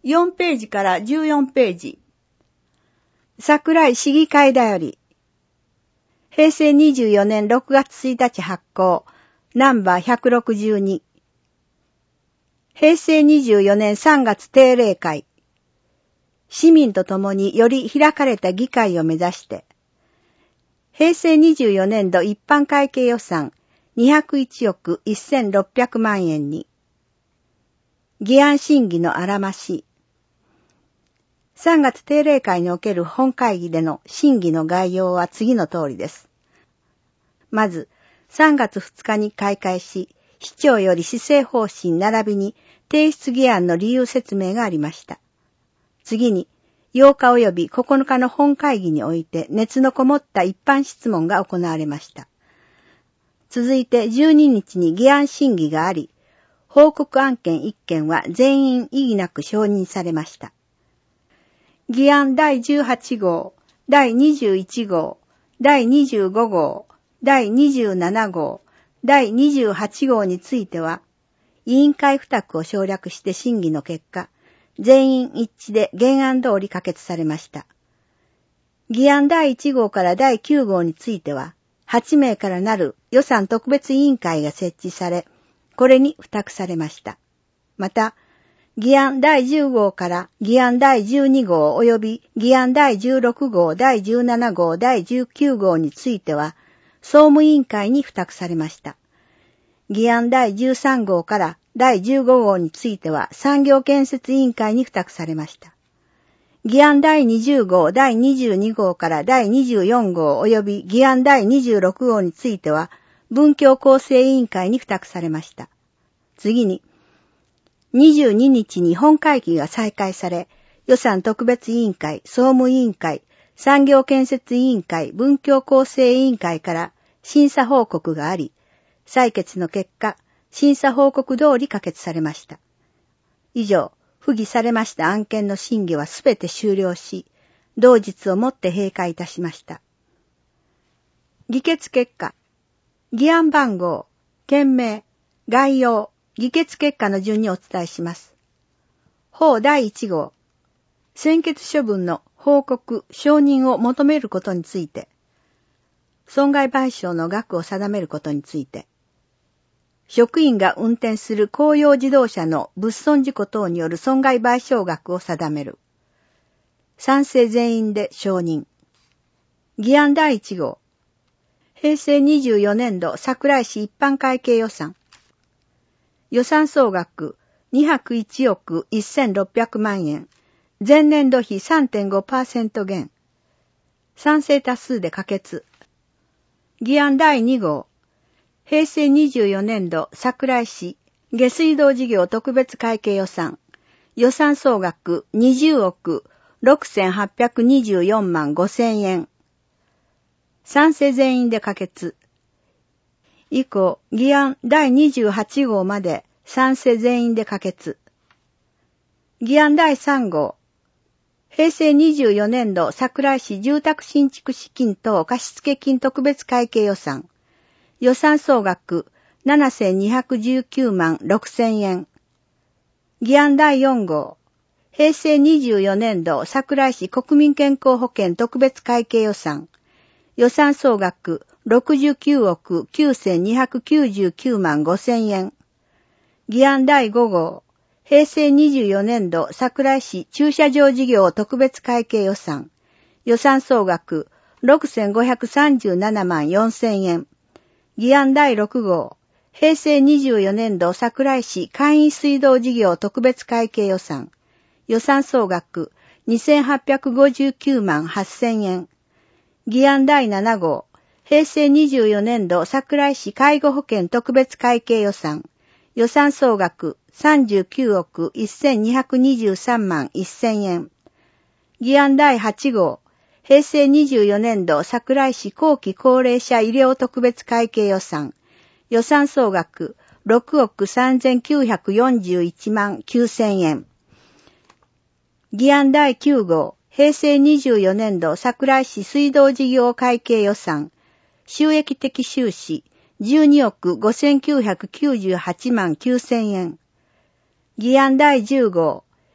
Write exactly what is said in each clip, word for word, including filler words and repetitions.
よんページからじゅうよんページ。桜井市議会だより。へいせいにじゅうよねんろくがつついたち発行、ナンバーひゃくろくじゅうに。へいせいにじゅうよねんさんがつ定例会。市民と共により開かれた議会を目指して、へいせいにじゅうよねんど一般会計予算にひゃくいちおくせんろっぴゃくまんえんに、議案審議のあらまし。さんがつ定例会における本会議での審議の概要は次の通りです。まず、さんがつふつかに開会し、市長より施政方針並びに提出議案の理由説明がありました。次に、ようか及びここのかの本会議において熱のこもった一般質問が行われました。続いてじゅうににちに議案審議があり、報告案件いっけんは全員異議なく承認されました。議案だいじゅうはちごう、だいにじゅういちごう、だいにじゅうごごう、だいにじゅうななごう、だいにじゅうはちごうについては、委員会付託を省略して審議の結果、全員一致で原案通り可決されました。議案だいいちごうからだいきゅうごうについては、はちめいからなる予算特別委員会が設置され、これに付託されました。また、議案だいじゅうごうから議案だいじゅうにごう及び議案だいじゅうろくごう、だいじゅうななごう、だいじゅうきゅうごうについては、総務委員会に付託されました。議案だいじゅうさんごうからだいじゅうごごうについては産業建設委員会に付託されました。議案だいにじゅうごう、だいにじゅうにごうからだいにじゅうよんごう及び議案だいにじゅうろくごうについては文教構成委員会に付託されました。次に、にじゅうににちに本会議が再開され、予算特別委員会、総務委員会、産業建設委員会、文教構成委員会から審査報告があり、採決の結果、審査報告通り可決されました。以上、付議されました案件の審議はすべて終了し、同日をもって閉会いたしました。議決結果、議案番号、件名、概要、議決結果の順にお伝えします。法だいいちごう、専決処分の報告、承認を求めることについて、損害賠償の額を定めることについて、職員が運転する公用自動車の物損事故等による損害賠償額を定める。賛成全員で承認。議案だいいちごう、へいせいにじゅうよねんど桜井市一般会計予算。予算総額にひゃくいちおくせんろっぴゃくまんえん。前年度比 さんてんごパーセント 減。賛成多数で可決。議案だいにごう、へいせいにじゅうよねんど桜井市下水道事業特別会計予算。予算総額にじゅうおくろくせんはっぴゃくにじゅうよんまんごせんえん。賛成全員で可決。以降、議案だいにじゅうはちごうまで賛成全員で可決。議案だいさんごう、へいせいにじゅうよねんど桜井市住宅新築資金等貸付金特別会計予算。予算総額ななせんにひゃくじゅうきゅうまんろくせんえん。議案だいよんごう、へいせいにじゅうよねんど桜井市国民健康保険特別会計予算。予算総額ろくじゅうきゅうおくきゅうせんにひゃくきゅうじゅうきゅうまんごせんえん。議案だいごごう、へいせいにじゅうよねんど桜井市駐車場事業特別会計予算。予算総額ろくせんごひゃくさんじゅうななまんよんせんえん。議案だいろくごう、へいせいにじゅうよねんど桜井市簡易水道事業特別会計予算。予算総額にせんはっぴゃくごじゅうきゅうまんはっせんえん。議案だいななごう、へいせいにじゅうよねんど桜井市介護保険特別会計予算。予算総額さんじゅうきゅうおくせんにひゃくにじゅうさんまんせんえん。議案だいはちごう、へいせいにじゅうよねんど桜井市後期高齢者医療特別会計予算。予算総額ろくおくさんぜんきゅうひゃくよんじゅういちまんきゅうせんえん。議案だいきゅうごう、へいせいにじゅうよねんど桜井市水道事業会計予算。収益的収支じゅうにおくごせんきゅうひゃくきゅうじゅうはちまんきゅうせんえん。議案だいじゅうごう、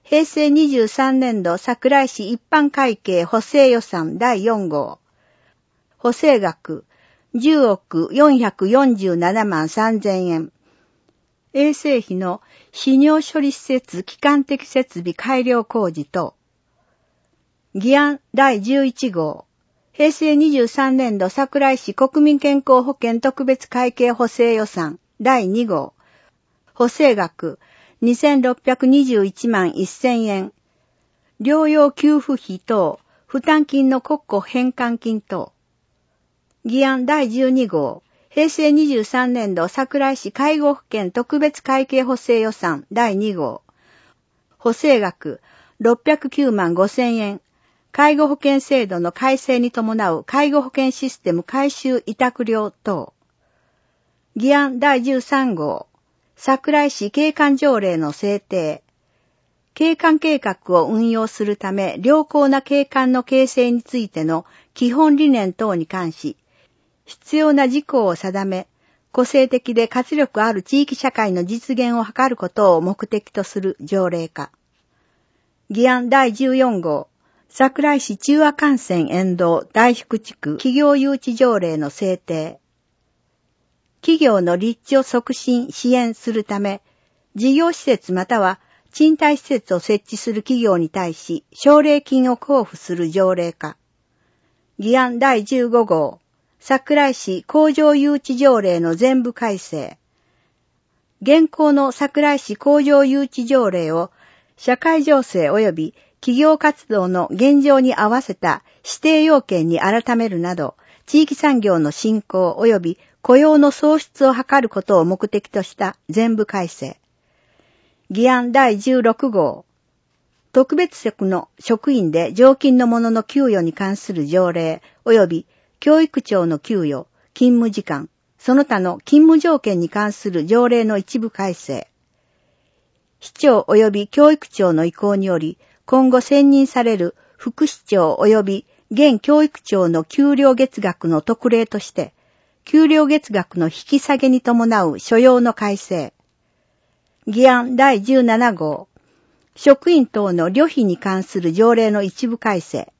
平成にじゅうさんねん度桜井市一般会計補正予算だいよん号。補正額じゅうおくよんひゃくよんじゅうななまんさんぜんえん。衛生費の泌尿処理施設基幹的設備改良工事と、議案だいじゅういち号。平成にじゅうさんねん度桜井市国民健康保険特別会計補正予算だいに号。補正額にせんろっぴゃくにじゅういちまんせんえん。療養給付費等、負担金の国庫返還金等。議案だいじゅうに号。平成にじゅうさんねん度桜井市介護保険特別会計補正予算だいに号。補正額ろっぴゃくきゅうまんごせんえん。介護保険制度の改正に伴う介護保険システム改修委託料等。議案だいじゅうさん号。桜井市景観条例の制定。景観計画を運用するため良好な景観の形成についての基本理念等に関し、必要な事項を定め、個性的で活力ある地域社会の実現を図ることを目的とする条例化。議案だいじゅうよん号。桜井市中和幹線沿道大福地区企業誘致条例の制定。企業の立地を促進支援するため、事業施設または賃貸施設を設置する企業に対し、奨励金を交付する条例化。議案だいじゅうご号。桜井市工場誘致条例の全部改正。現行の桜井市工場誘致条例を社会情勢及び企業活動の現状に合わせた指定要件に改めるなど、地域産業の振興及び雇用の創出を図ることを目的とした全部改正。議案だいじゅうろく号。特別職の職員で常勤の者の給与に関する条例及び教育長の給与、勤務時間、その他の勤務条件に関する条例の一部改正。市長及び教育長の意向により、今後選任される副市長及び現教育長の給料月額の特例として、給料月額の引き下げに伴う所要の改正。議案だいじゅうなな号。職員等の旅費に関する条例の一部改正。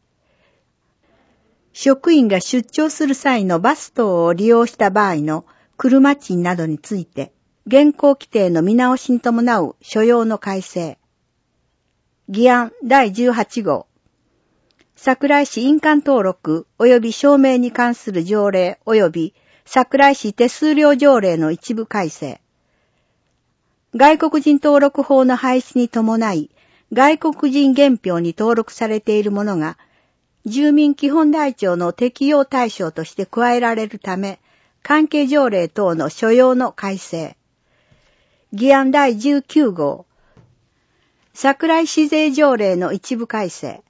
職員が出張する際のバス等を利用した場合の車賃などについて、現行規定の見直しに伴う所要の改正。議案だいじゅうはち号。桜井市印鑑登録及び証明に関する条例及び桜井市手数料条例の一部改正。外国人登録法の廃止に伴い、外国人原票に登録されているものが、住民基本台帳の適用対象として加えられるため、関係条例等の所要の改正。議案だいじゅうきゅう号。桜井市税条例の一部改正。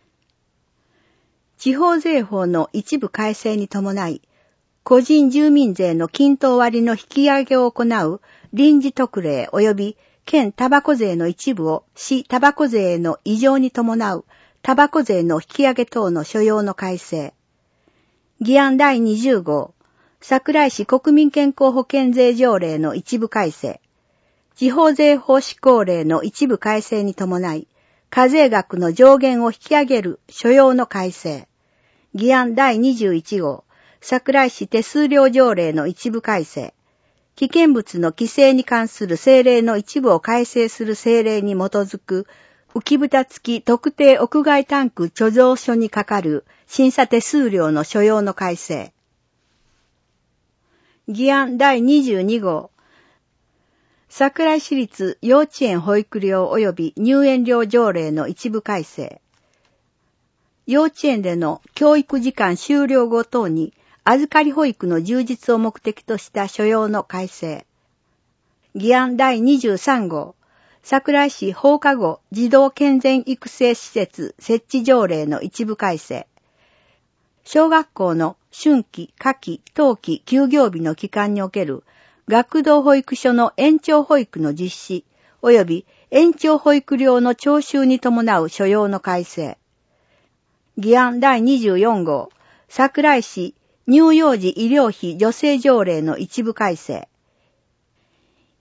地方税法の一部改正に伴い、個人住民税の均等割の引き上げを行う臨時特例及び県タバコ税の一部を市タバコ税への移譲に伴うタバコ税の引き上げ等の所要の改正。議案だいにじゅう号。桜井市国民健康保険税条例の一部改正。地方税法施行令の一部改正に伴い、課税額の上限を引き上げる所要の改正。議案だいにじゅういち号。桜井市手数料条例の一部改正。危険物の規制に関する政令の一部を改正する政令に基づく浮き蓋付き特定屋外タンク貯蔵所にかかる審査手数料の所要の改正。議案だいにじゅうに号。桜井市立幼稚園保育料及び入園料条例の一部改正。幼稚園での教育時間終了後等に預かり保育の充実を目的とした所要の改正。議案だいにじゅうさん号。桜井市放課後児童健全育成施設設置条例の一部改正。小学校の春季、夏季、冬季休業日の期間における学童保育所の延長保育の実施及び延長保育料の徴収に伴う所要の改正。議案だいにじゅうよん号。桜井市乳幼児医療費助成条例の一部改正。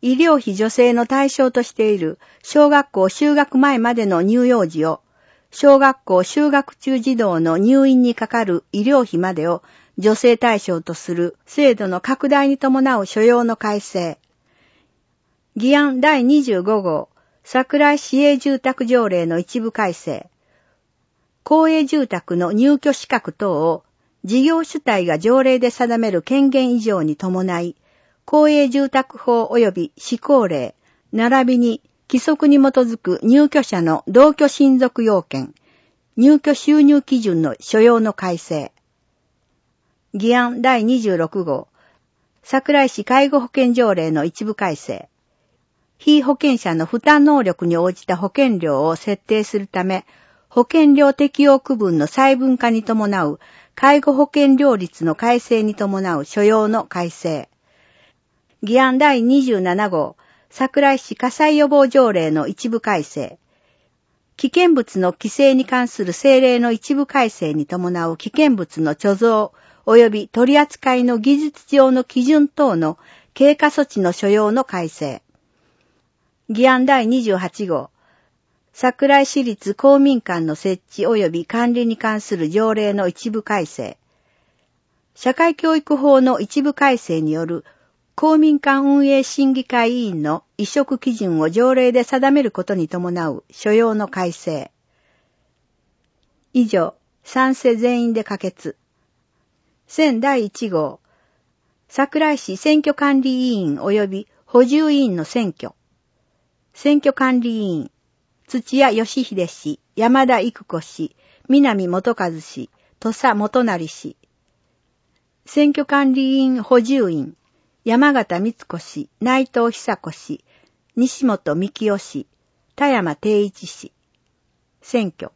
医療費助成の対象としている小学校就学前までの乳幼児を、小学校就学中児童の入院にかかる医療費までを助成対象とする制度の拡大に伴う所要の改正。議案だいにじゅうご号、桜井市営住宅条例の一部改正。公営住宅の入居資格等を事業主体が条例で定める権限以上に伴い、公営住宅法及び施行令、並びに規則に基づく入居者の同居親族要件、入居収入基準の所要の改正。議案だいにじゅうろく号、桜井市介護保険条例の一部改正。被保険者の負担能力に応じた保険料を設定するため、保険料適用区分の細分化に伴う介護保険料率の改正に伴う所要の改正。議案だいにじゅうなな号、桜井市火災予防条例の一部改正。危険物の規制に関する政令の一部改正に伴う危険物の貯蔵及び取り扱いの技術上の基準等の経過措置の所要の改正。議案だいにじゅうはち号、桜井市立公民館の設置及び管理に関する条例の一部改正。社会教育法の一部改正による公民館運営審議会委員の委嘱基準を条例で定めることに伴う所要の改正。以上、賛成全員で可決。選だいいち号、桜井市選挙管理委員及び補充委員の選挙。選挙管理委員、土屋義秀氏、山田育子氏、南元和氏、土佐元成氏。選挙管理委員補充員、山形光子氏、内藤久子氏、西本幹夫氏、田山定一氏。選挙。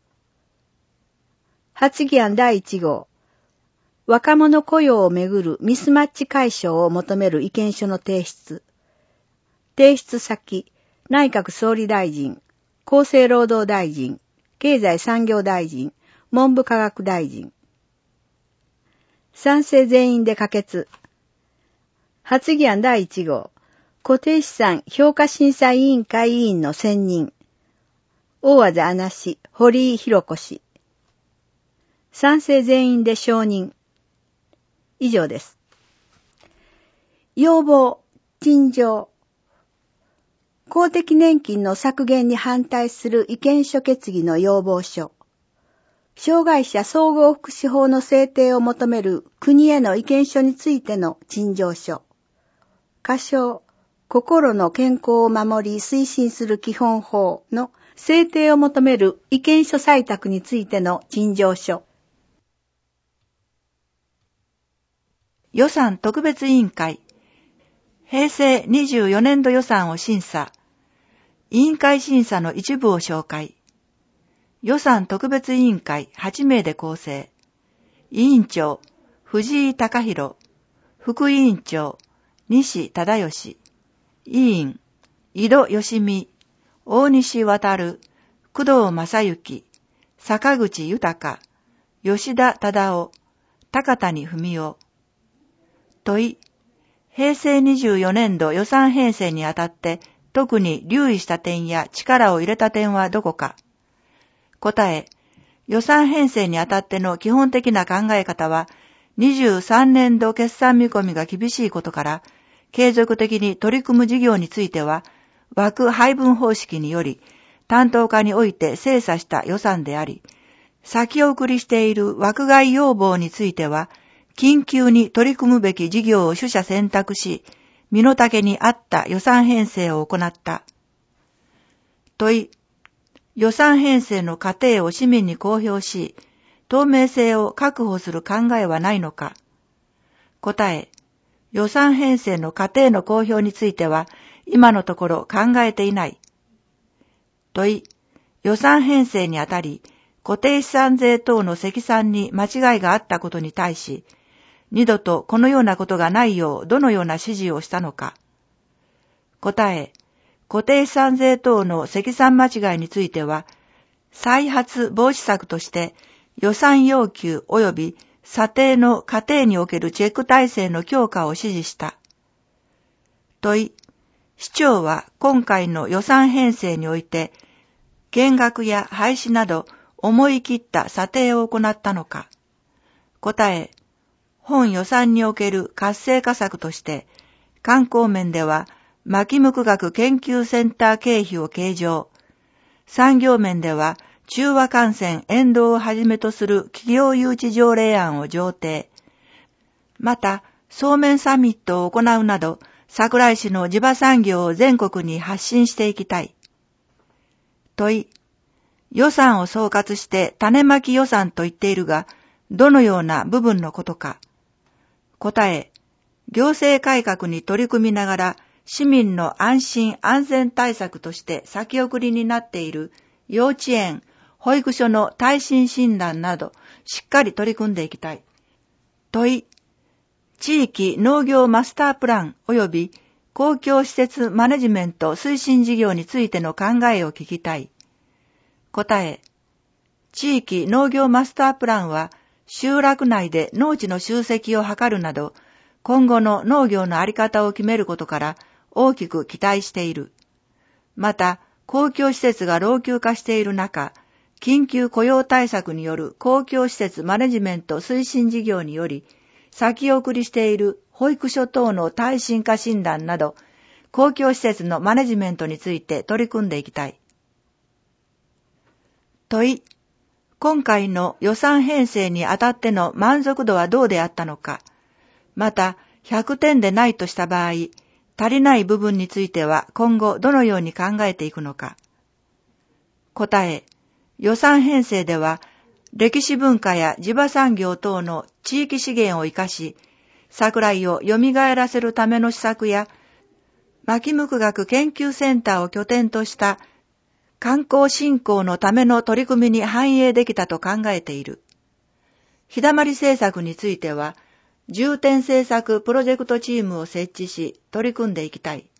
発議案だいいち号。若者雇用をめぐるミスマッチ解消を求める意見書の提出。提出先、内閣総理大臣、厚生労働大臣、経済産業大臣、文部科学大臣。賛成全員で可決。発議案だいいち号、固定資産評価審査委員会委員の選任。大和田穴氏、堀井弘子氏。賛成全員で承認。以上です。要望、陳情。公的年金の削減に反対する意見書決議の要望書。障害者総合福祉法の制定を求める国への意見書についての陳情書。仮称、心の健康を守り推進する基本法の制定を求める意見書採択についての陳情書。 予算特別委員会、平成にじゅうよねん度予算を審査、委員会審査の一部を紹介。予算特別委員会はち名で構成。委員長、藤井貴弘。副委員長、西忠義。委員、井戸義美。大西渡。工藤正幸。坂口豊。吉田忠夫。高谷文夫。問い。平成にじゅうよねん度予算編成にあたって特に留意した点や力を入れた点はどこか。答え。予算編成にあたっての基本的な考え方は、にじゅうさんねん度決算見込みが厳しいことから、継続的に取り組む事業については、枠配分方式により、担当課において精査した予算であり、先送りしている枠外要望については、緊急に取り組むべき事業を取捨選択し、身の丈に合った予算編成を行った。問い。予算編成の過程を市民に公表し、透明性を確保する考えはないのか。答え。予算編成の過程の公表については、今のところ考えていない。問い。予算編成にあたり、固定資産税等の積算に間違いがあったことに対し、二度とこのようなことがないようどのような指示をしたのか。答え。固定資産税等の積算間違いについては、再発防止策として予算要求及び査定の過程におけるチェック体制の強化を指示した。問い。 市長は今回の予算編成において、減額や廃止など思い切った査定を行ったのか。答え、本予算における活性化策として、観光面では牧無垢学研究センター経費を計上、産業面では中和感染遠導をはじめとする企業誘致条例案を上呈、また、そうめんサミットを行うなど、桜井市の地場産業を全国に発信していきたい。問い、予算を総括して種まき予算と言っているが、どのような部分のことか。答え、行政改革に取り組みながら、市民の安心安全対策として先送りになっている幼稚園、保育所の耐震診断など、しっかり取り組んでいきたい。問い、地域農業マスタープラン及び公共施設マネジメント推進事業についての考えを聞きたい。答え、地域農業マスタープランは集落内で農地の集積を図るなど、今後の農業のあり方を決めることから大きく期待している。また、公共施設が老朽化している中、緊急雇用対策による公共施設マネジメント推進事業により、先送りしている保育所等の耐震化診断など、公共施設のマネジメントについて取り組んでいきたい。問い、今回の予算編成にあたっての満足度はどうであったのか。また、ひゃくてんでないとした場合、足りない部分については今後どのように考えていくのか。答え、予算編成では、歴史文化や地場産業等の地域資源を生かし、桜井を蘇らせるための施策や、牧無垢学研究センターを拠点とした観光振興のための取り組みに反映できたと考えている。日だまり政策については、重点政策プロジェクトチームを設置し、取り組んでいきたい。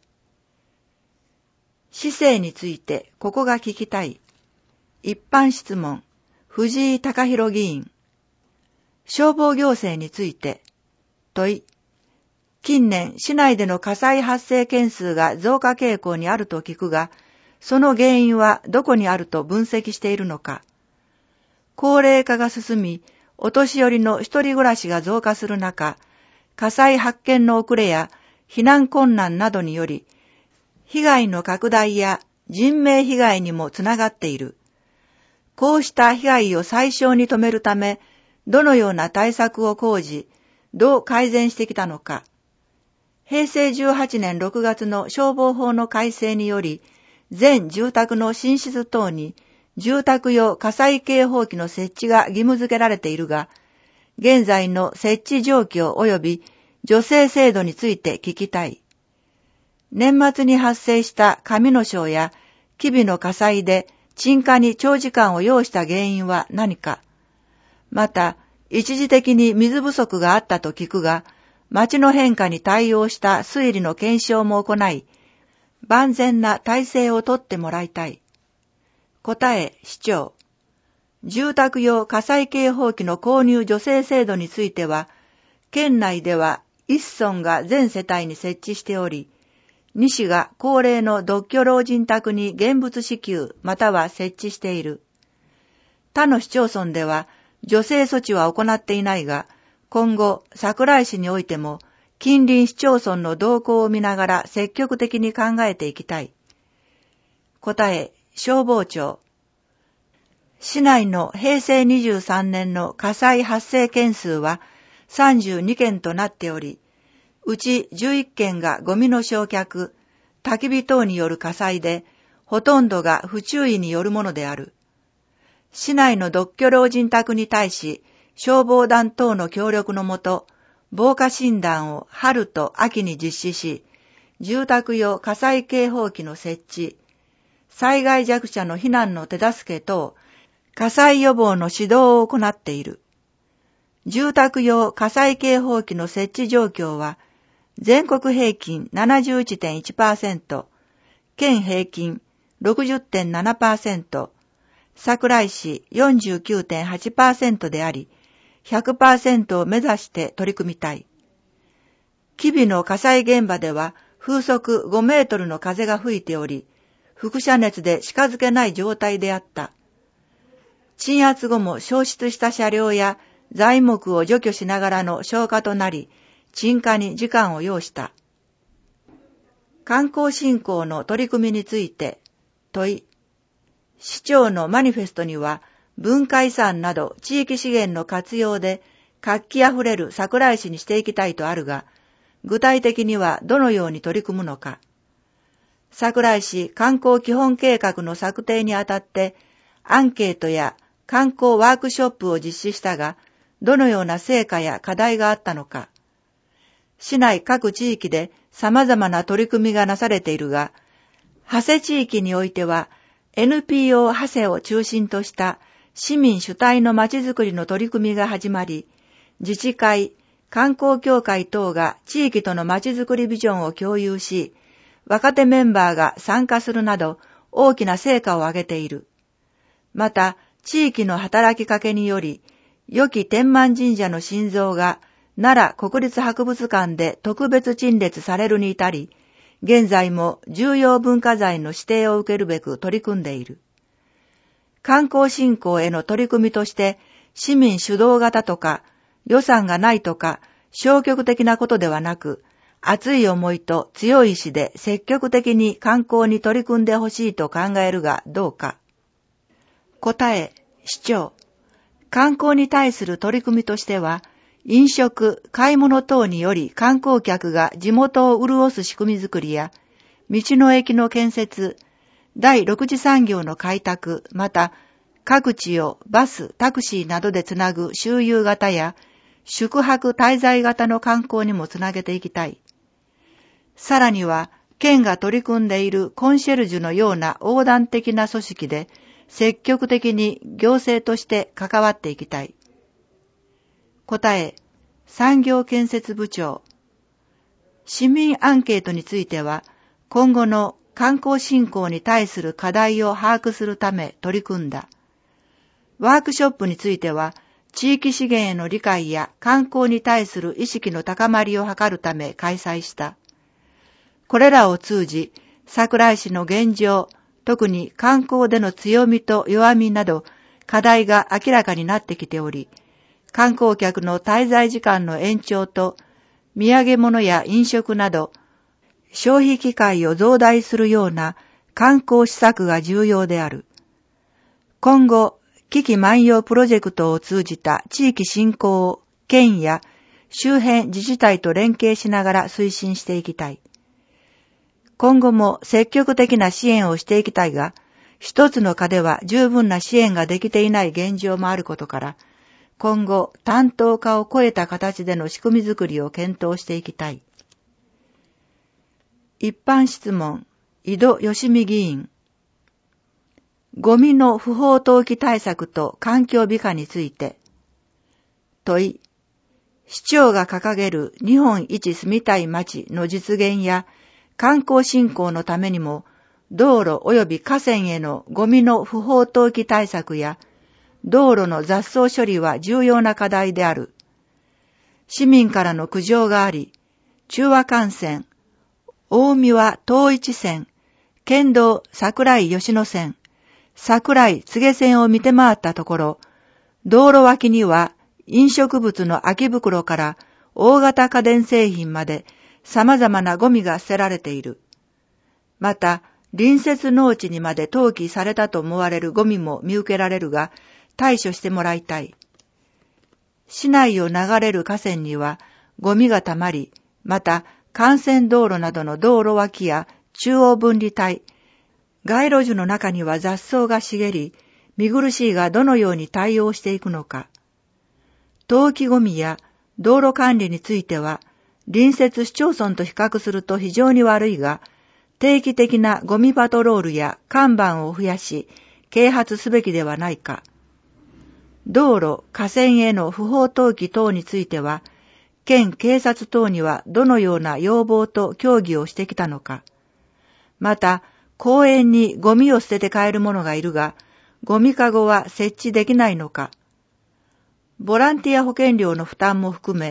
市政について、ここが聞きたい。一般質問。藤井貴弘議員。消防行政について。問い。近年、市内での火災発生件数が増加傾向にあると聞くが、その原因はどこにあると分析しているのか。高齢化が進み、お年寄りの一人暮らしが増加する中、火災発見の遅れや避難困難などにより、被害の拡大や人命被害にもつながっている。こうした被害を最小に止めるため、どのような対策を講じ、どう改善してきたのか。へいせいじゅうはちねんろくがつの消防法の改正により、全住宅の寝室等に住宅用火災警報器の設置が義務付けられているが、現在の設置状況及び助成制度について聞きたい。年末に発生した上野省や吉備の火災で鎮火に長時間を要した原因は何か。また、一時的に水不足があったと聞くが、町の変化に対応した推理の検証も行い、万全な体制をとってもらいたい。答え、市長。住宅用火災警報器の購入助成制度については、県内ではいっ村が全世帯に設置しており、に市が高齢の独居老人宅に現物支給または設置している。他の市町村では助成措置は行っていないが、今後桜井市においても近隣市町村の動向を見ながら積極的に考えていきたい。答え、消防庁。市内のへいせいにじゅうさんねんの火災発生件数はさんじゅうにけんとなっており、うちじゅういっけんがゴミの焼却、焚き火等による火災で、ほとんどが不注意によるものである。市内の独居老人宅に対し、消防団等の協力のもと、防火診断を春と秋に実施し、住宅用火災警報器の設置、災害弱者の避難の手助け等、火災予防の指導を行っている。住宅用火災警報器の設置状況は、全国平均 ななじゅういってんいちパーセント、県平均 ろくじゅってんななパーセント、桜井市 よんじゅうきゅうてんはちパーセント であり、ひゃくパーセント を目指して取り組みたい。吉備の火災現場では、 風速ごメートルの風が吹いており、輻射熱で近づけない状態であった。鎮圧後も消失した車両や材木を除去しながらの消火となり、鎮火に時間を要した。観光振興の取り組みについて問い、市長のマニフェストには文化遺産など地域資源の活用で活気あふれる桜井市にしていきたいとあるが、具体的にはどのように取り組むのか。桜井市観光基本計画の策定にあたってアンケートや観光ワークショップを実施したが、どのような成果や課題があったのか。市内各地域で様々な取り組みがなされているが、長谷地域においては エヌピーオー 長谷を中心とした市民主体のまちづくりの取り組みが始まり、自治会、観光協会等が地域とのまちづくりビジョンを共有し、若手メンバーが参加するなど大きな成果を上げている。また、地域の働きかけにより、良き天満神社の神像が奈良国立博物館で特別陳列されるに至り、現在も重要文化財の指定を受けるべく取り組んでいる。観光振興への取り組みとして、市民主導型とか、予算がないとか、消極的なことではなく、熱い思いと強い意志で積極的に観光に取り組んでほしいと考えるがどうか。答え、市長。観光に対する取り組みとしては、飲食、買い物等により観光客が地元を潤す仕組みづくりや、道の駅の建設、第六次産業の開拓、また各地をバス、タクシーなどでつなぐ周遊型や宿泊滞在型の観光にもつなげていきたい。さらには、県が取り組んでいるコンシェルジュのような横断的な組織で積極的に行政として関わっていきたい。答え、産業建設部長。市民アンケートについては、今後の観光振興に対する課題を把握するため取り組んだ。ワークショップについては、地域資源への理解や観光に対する意識の高まりを図るため開催した。これらを通じ、桜井市の現状、特に観光での強みと弱みなど、課題が明らかになってきており、観光客の滞在時間の延長と、土産物や飲食など、消費機会を増大するような観光施策が重要である。今後、危機万葉プロジェクトを通じた地域振興を県や周辺自治体と連携しながら推進していきたい。今後も積極的な支援をしていきたいが、一つの課では十分な支援ができていない現状もあることから、今後担当課を超えた形での仕組みづくりを検討していきたい。一般質問、井戸義美議員。ゴミの不法投棄対策と環境美化について。問い。市長が掲げる日本一住みたい街の実現や観光振興のためにも、道路及び河川へのゴミの不法投棄対策や道路の雑草処理は重要な課題である。市民からの苦情があり、中和幹線、大三輪東一線、県道桜井吉野線、桜井柘植線を見て回ったところ、道路脇には飲食物の空き袋から大型家電製品まで様々なゴミが捨てられている。また、隣接農地にまで投棄されたと思われるゴミも見受けられるが、対処してもらいたい。市内を流れる河川にはゴミがたまり、また幹線道路などの道路脇や中央分離帯、街路樹の中には雑草が茂り、見苦しいがどのように対応していくのか。投棄ゴミや道路管理については、隣接市町村と比較すると非常に悪いが、定期的なゴミパトロールや看板を増やし、啓発すべきではないか。道路、河川への不法投棄等については、県警察等にはどのような要望と協議をしてきたのか。また、公園にゴミを捨てて帰る者がいるが、ゴミかごは設置できないのか。ボランティア保険料の負担も含め、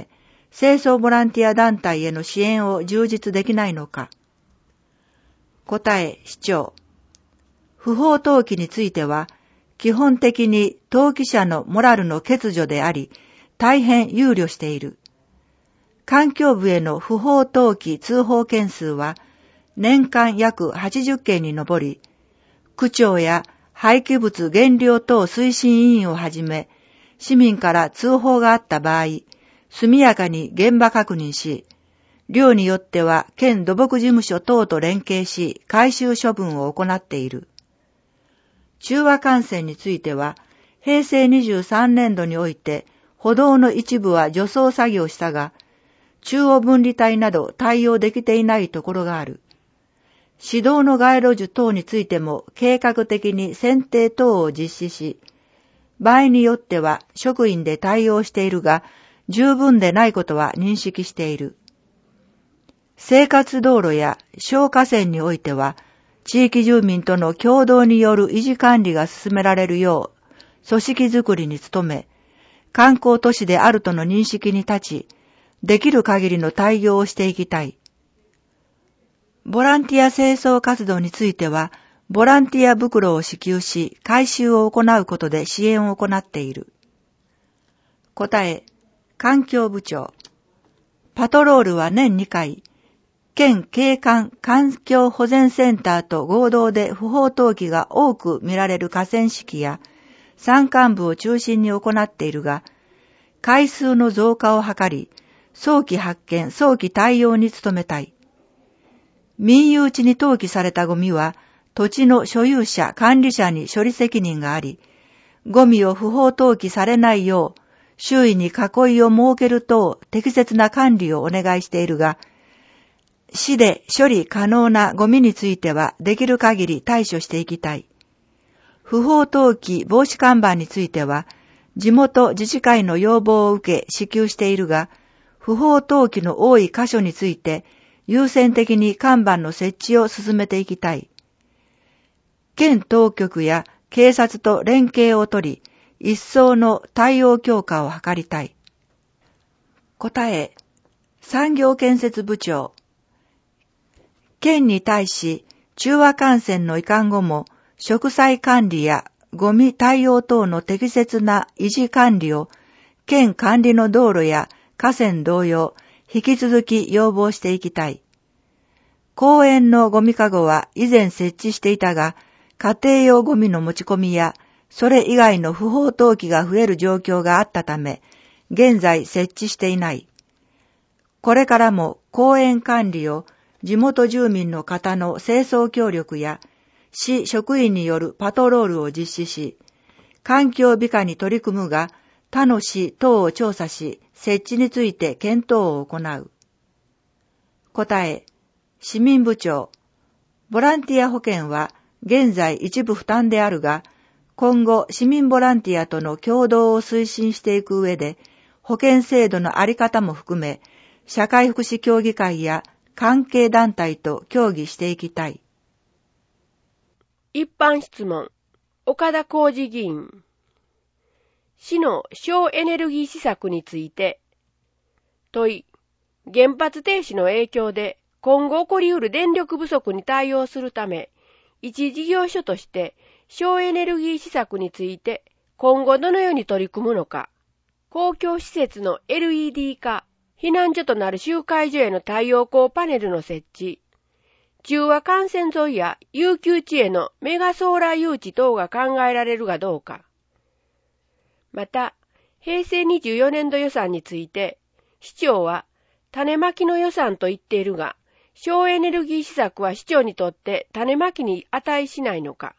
清掃ボランティア団体への支援を充実できないのか。答え、市長。不法投棄については、基本的に投棄者のモラルの欠如であり、大変憂慮している。環境部への不法投棄通報件数は、年間約はちじゅっけんに上り、区長や廃棄物減量等推進委員をはじめ、市民から通報があった場合、速やかに現場確認し、寮によっては県土木事務所等と連携し、回収処分を行っている。中和幹線については、へいせいにじゅうさんねんどにおいて、歩道の一部は除草作業したが、中央分離帯など対応できていないところがある。市道の街路樹等についても計画的に剪定等を実施し、場合によっては職員で対応しているが、十分でないことは認識している。生活道路や小河川においては、地域住民との共同による維持管理が進められるよう、組織づくりに努め、観光都市であるとの認識に立ち、できる限りの対応をしていきたい。ボランティア清掃活動については、ボランティア袋を支給し、回収を行うことで支援を行っている。答え、環境部長。パトロールは年にかい、県景観環境保全センターと合同で不法投棄が多く見られる河川敷や山間部を中心に行っているが、回数の増加を図り、早期発見、早期対応に努めたい。民有地に投棄されたゴミは、土地の所有者、管理者に処理責任があり、ゴミを不法投棄されないよう、周囲に囲いを設ける等、適切な管理をお願いしているが、市で処理可能なゴミについては、できる限り対処していきたい。不法投棄防止看板については、地元自治会の要望を受け支給しているが、不法投棄の多い箇所について、優先的に看板の設置を進めていきたい。県当局や警察と連携をとり、一層の対応強化を図りたい。答え、産業建設部長。県に対し、中和幹線の移管後も、植栽管理やゴミ対応等の適切な維持管理を、県管理の道路や河川同様、引き続き要望していきたい。公園のゴミかごは以前設置していたが、家庭用ゴミの持ち込みや、それ以外の不法投棄が増える状況があったため、現在設置していない。これからも公園管理を地元住民の方の清掃協力や、市職員によるパトロールを実施し、環境美化に取り組むが、他の市等を調査し、設置について検討を行う。答え、市民部長。ボランティア保険は現在一部負担であるが、今後市民ボランティアとの協働を推進していく上で、保険制度のあり方も含め、社会福祉協議会や関係団体と協議していきたい。 一般質問。岡田浩二議員。市の省エネルギー施策について。問い。原発停止の影響で今後起こりうる電力不足に対応するため、一事業所として省エネルギー施策について今後どのように取り組むのか。公共施設の エルイーディー 化、避難所となる集会所への太陽光パネルの設置、中和幹線沿いや遊休地へのメガソーラー誘致等が考えられるがどうか。また、へいせいにじゅうよねんど予算について、市長は種まきの予算と言っているが、省エネルギー施策は市長にとって種まきに値しないのか。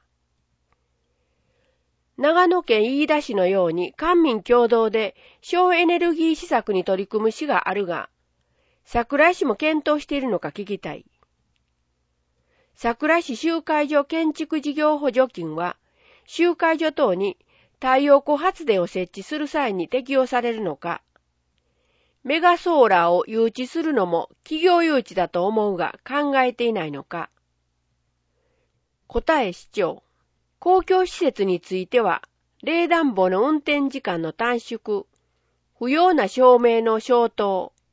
長野県飯田市のように官民共同で省エネルギー施策に取り組む市があるが、桜井市も検討しているのか聞きたい。桜井市集会所建築事業補助金は、集会所等に太陽光発電を設置する際に適用されるのか。メガソーラーを誘致するのも企業誘致だと思うが考えていないのか。答え市長。公共施設については、冷暖房の運転時間の短縮、不要な照明の消灯、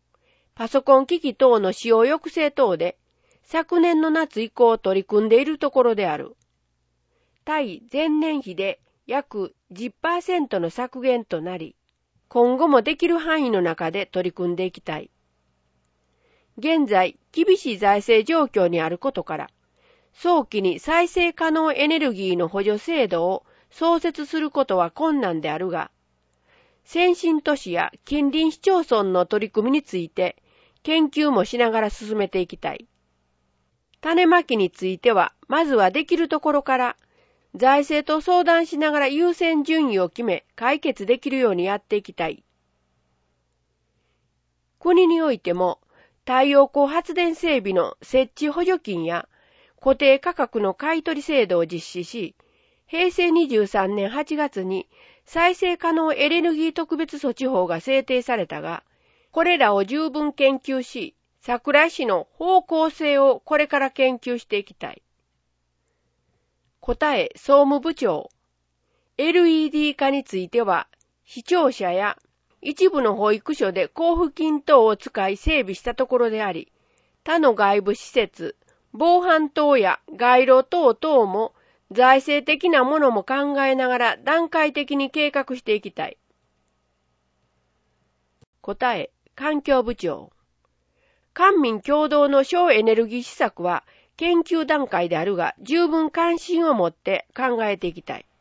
パソコン機器等の使用抑制等で昨年の夏以降取り組んでいるところである。対前年比で約 じゅっパーセント の削減となり、今後もできる範囲の中で取り組んでいきたい。現在、厳しい財政状況にあることから、早期に再生可能エネルギーの補助制度を創設することは困難であるが、先進都市や近隣市町村の取り組みについて研究もしながら進めていきたい。種まきについては、まずはできるところから財政と相談しながら優先順位を決め解決できるようにやっていきたい。国においても太陽光発電整備の設置補助金や固定価格の買取制度を実施し、へいせいにじゅうさんねんはちがつに再生可能エネルギー特別措置法が制定されたが、これらを十分研究し、桜井市の方向性をこれから研究していきたい。答え、総務部長。エルイーディー 化については、市庁舎や一部の保育所で交付金等を使い整備したところであり、他の外部施設、防犯等や街路等々も財政的なものも考えながら段階的に計画していきたい。答え、環境部長。官民共同の省エネルギー施策は研究段階であるが、十分関心を持って考えていきたい。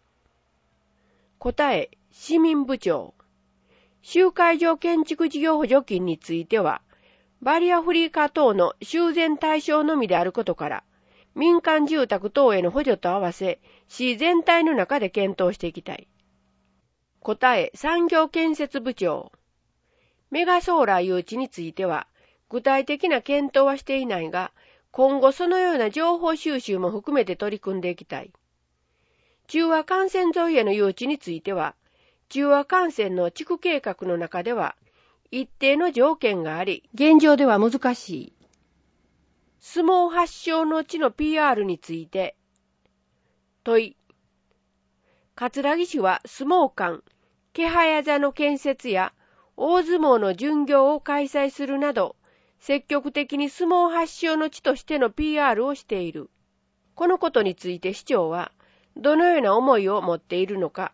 答え、市民部長。集会場建築事業補助金については、バリアフリー化等の修繕対象のみであることから、民間住宅等への補助と合わせ、市全体の中で検討していきたい。答え、産業建設部長。メガソーラー誘致については、具体的な検討はしていないが、今後そのような情報収集も含めて取り組んでいきたい。中和幹線沿いへの誘致については、中和幹線の地区計画の中では、一定の条件があり、現状では難しい。相撲発祥の地の ピーアール について、問い。葛城市は相撲館、気早座の建設や大相撲の巡業を開催するなど、積極的に相撲発祥の地としての ピーアール をしている。このことについて市長は、どのような思いを持っているのか。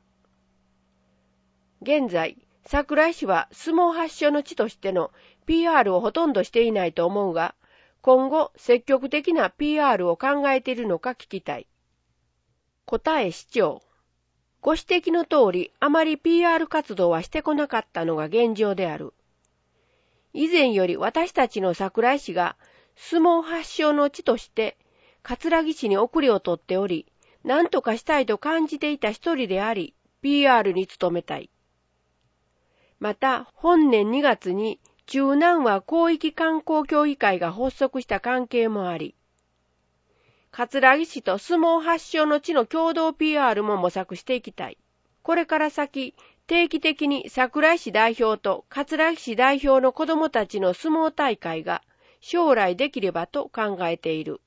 現在、桜井市は相撲発祥の地としての ピーアール をほとんどしていないと思うが、今後積極的な ピーアール を考えているのか聞きたい。答え、市長。ご指摘の通り、あまり ピーアール 活動はしてこなかったのが現状である。以前より私たちの桜井市が相撲発祥の地として葛城市に遅れをとっており、何とかしたいと感じていた一人であり、ピーアール に努めたい。また、本年にがつに中南和広域観光協議会が発足した関係もあり、葛城市と相撲発祥の地の共同 ピーアール も模索していきたい。これから先、定期的に桜井市代表と葛城市代表の子どもたちの相撲大会が将来できればと考えている。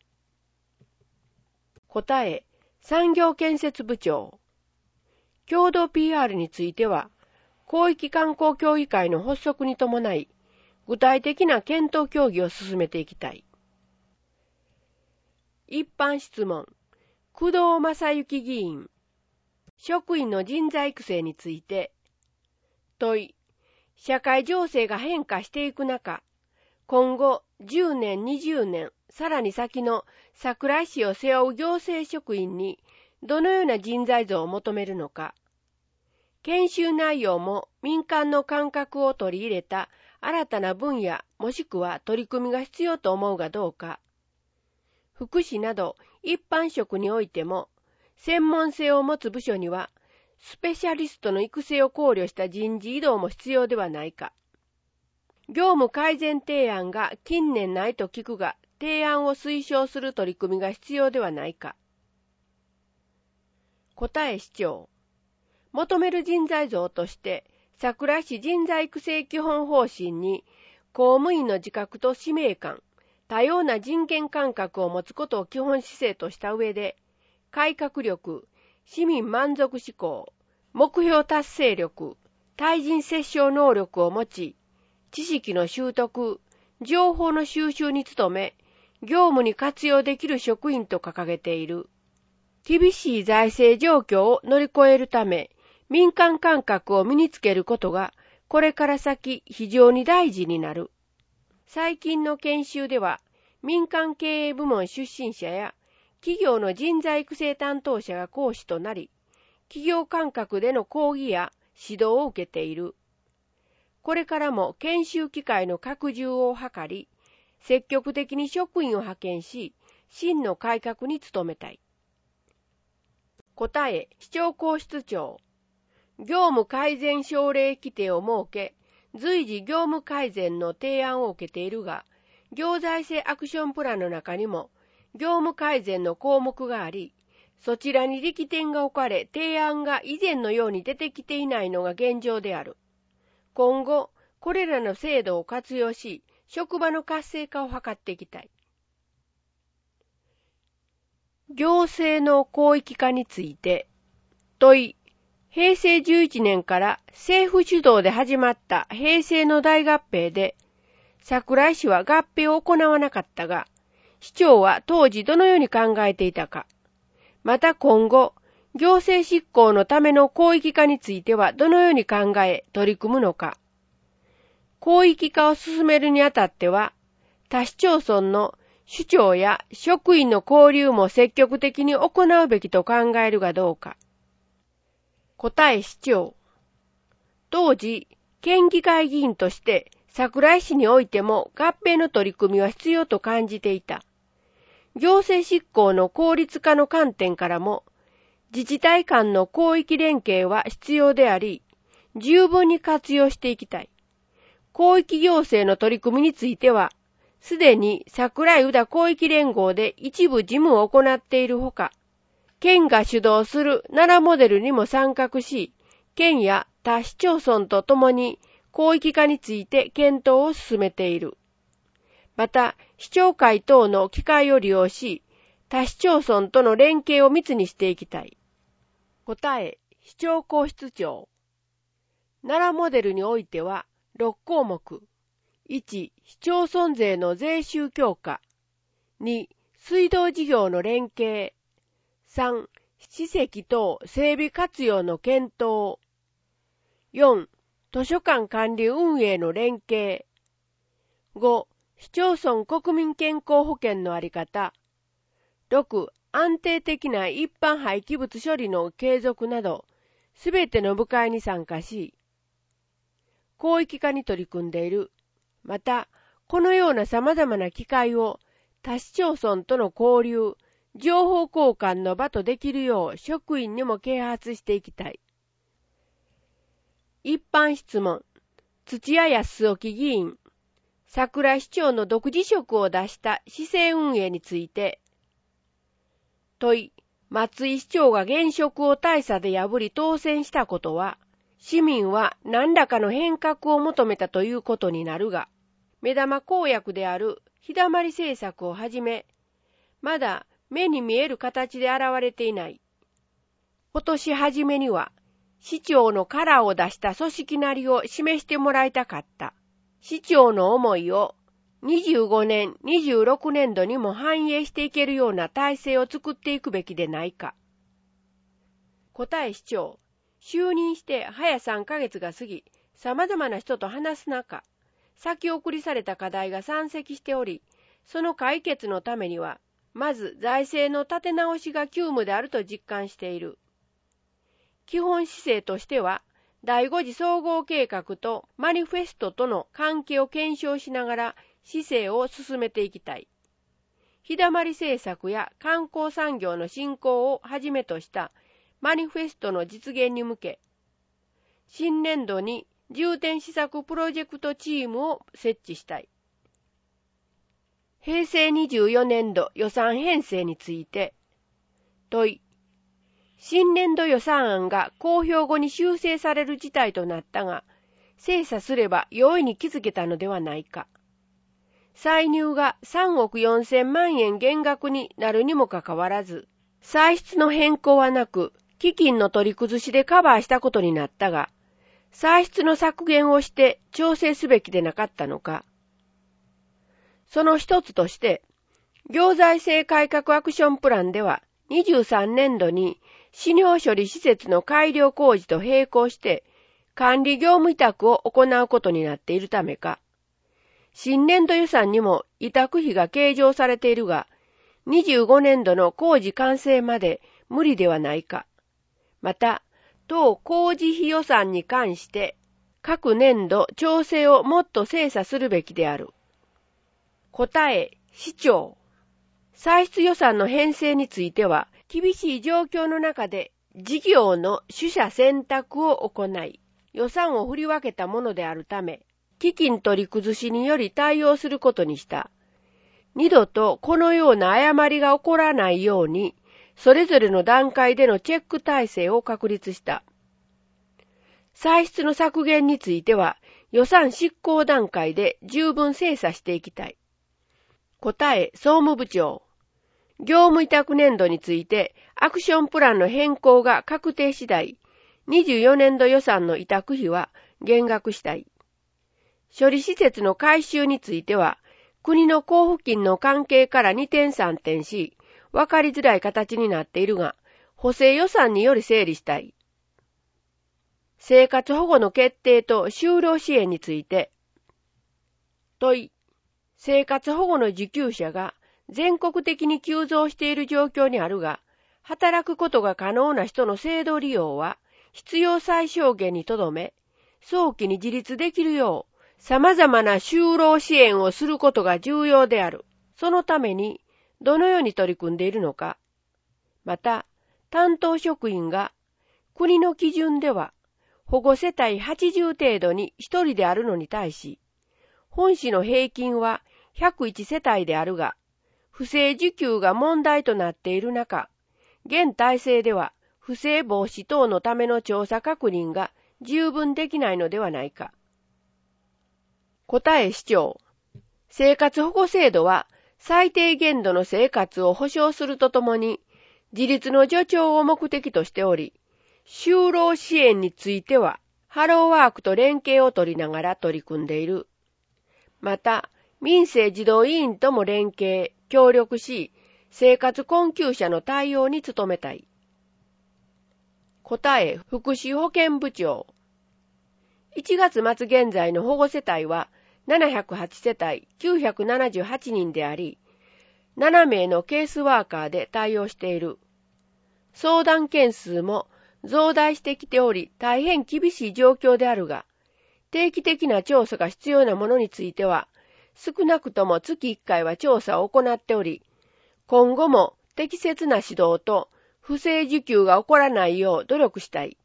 答え、産業建設部長。共同 ピーアール については、広域観光協議会の発足に伴い、具体的な検討協議を進めていきたい。一般質問。工藤正幸議員。職員の人材育成について。問い。社会情勢が変化していく中、今後じゅうねん、にじゅうねん、さらに先の桜井市を背負う行政職員にどのような人材像を求めるのか。研修内容も民間の感覚を取り入れた新たな分野もしくは取り組みが必要と思うがどうか。福祉など一般職においても専門性を持つ部署にはスペシャリストの育成を考慮した人事異動も必要ではないか。業務改善提案が近年ないと聞くが、提案を推奨する取り組みが必要ではないか。答え市長。求める人材像として、桜井市人材育成基本方針に、公務員の自覚と使命感、多様な人権感覚を持つことを基本姿勢とした上で、改革力、市民満足志向、目標達成力、対人折衝能力を持ち、 知識の習得、情報の収集に努め、業務に活用できる職員と掲げている。厳しい財政状況を乗り越えるため、民間感覚を身につけることが、これから先非常に大事になる。最近の研修では、民間経営部門出身者や企業の人材育成担当者が講師となり、企業感覚での講義や指導を受けている。これからも研修機会の拡充を図り、積極的に職員を派遣し、真の改革に努めたい。答え、市長皇室長。業務改善奨励規定を設け、随時業務改善の提案を受けているが、行財政アクションプランの中にも、業務改善の項目があり、そちらに力点が置かれ、提案が以前のように出てきていないのが現状である。今後、これらの制度を活用し、職場の活性化を図っていきたい。行政の広域化について、問い、へいせいじゅういちねんから政府主導で始まった平成の大合併で、桜井市は合併を行わなかったが、市長は当時どのように考えていたか、また今後、行政執行のための広域化についてはどのように考え取り組むのか。広域化を進めるにあたっては、他市町村の首長や職員の交流も積極的に行うべきと考えるがどうか。答え市長。当時、県議会議員として桜井市においても合併の取り組みは必要と感じていた。行政執行の効率化の観点からも、自治体間の広域連携は必要であり、十分に活用していきたい。広域行政の取り組みについては、すでに桜井宇田広域連合で一部事務を行っているほか、県が主導する奈良モデルにも参画し、県や他市町村とともに広域化について検討を進めている。また、市長会等の機会を利用し、他市町村との連携を密にしていきたい。答え、市長皇室長。奈良モデルにおいては、ろっこうもく。いち、市町村税の税収強化。に、水道事業の連携。さん、史跡等整備活用の検討。よん、図書館管理運営の連携。ご、市町村国民健康保険のあり方。ろく、安定的な一般廃棄物処理の継続など、すべての部会に参加し、広域化に取り組んでいる。また、このような様々な機会を他市町村との交流、情報交換の場とできるよう職員にも啓発していきたい。一般質問。土屋康興議員。桜井市長の独自色を出した市政運営について。問い。松井市長が現職を大差で破り当選したことは、市民は何らかの変革を求めたということになるが、目玉公約である日だまり政策をはじめ、まだ目に見える形で現れていない。今年初めには、市長のカラーを出した組織なりを示してもらいたかった。市長の思いをにじゅうごねん、にじゅうろくねんどにも反映していけるような体制を作っていくべきでないか。答え市長。就任して早さんかげつが過ぎ、様々な人と話す中、先送りされた課題が山積しており、その解決のためには、まず財政の立て直しが急務であると実感している。基本姿勢としては、だいご次総合計画とマニフェストとの関係を検証しながら姿勢を進めていきたい。日だまり政策や観光産業の振興をはじめとしたマニフェストの実現に向け、新年度に重点施策プロジェクトチームを設置したい。へいせいにじゅうよねんど予算編成について、問い。新年度予算案が公表後に修正される事態となったが、精査すれば容易に気づけたのではないか。歳入がさんおくよんせんまんえん減額になるにもかかわらず、歳出の変更はなく、基金の取り崩しでカバーしたことになったが、 歳出の削減をして調整すべきでなかったのか。その一つとして、行財政改革アクションプランではにじゅうさんねんどに死尿処理施設の改良工事と並行して管理業務委託を行うことになっているためか、新年度予算にも委託費が計上されているが、にじゅうごねんどの工事完成まで無理ではないか。また、当工事費予算に関して各年度調整をもっと精査するべきである。答え、市長。歳出予算の編成については、厳しい状況の中で事業の取捨選択を行い、予算を振り分けたものであるため、基金取り崩しにより対応することにした。二度とこのような誤りが起こらないように、それぞれの段階でのチェック体制を確立した。歳出の削減については、予算執行段階で十分精査していきたい。答え、総務部長。業務委託年度について、アクションプランの変更が確定次第、にじゅうよねんど予算の委託費は減額したい。処理施設の改修については、国の交付金の関係から二転三転し、分かりづらい形になっているが、補正予算により整理したい。生活保護の決定と就労支援について、問い、生活保護の受給者が全国的に急増している状況にあるが、働くことが可能な人の制度利用は必要最小限にとどめ、早期に自立できるよう、様々な就労支援をすることが重要である。そのために、どのように取り組んでいるのか。また、担当職員が、国の基準では、保護世帯はちじゅう程度にひとりであるのに対し、本市の平均はひゃくいち世帯であるが、不正受給が問題となっている中、現体制では不正防止等のための調査確認が十分できないのではないか。答え市長。生活保護制度は最低限度の生活を保障するとともに、自立の助長を目的としており、就労支援については、ハローワークと連携を取りながら取り組んでいる。また、民生児童委員とも連携、協力し、生活困窮者の対応に努めたい。答え、福祉保健部長。いちがつ末現在の保護世帯はななひゃくはち世帯きゅうひゃくななじゅうはちにんであり、ななめいのケースワーカーで対応している。相談件数も増大してきており、大変厳しい状況であるが、定期的な調査が必要なものについては、少なくとも月いっかいは調査を行っており、今後も適切な指導と不正受給が起こらないよう努力したい。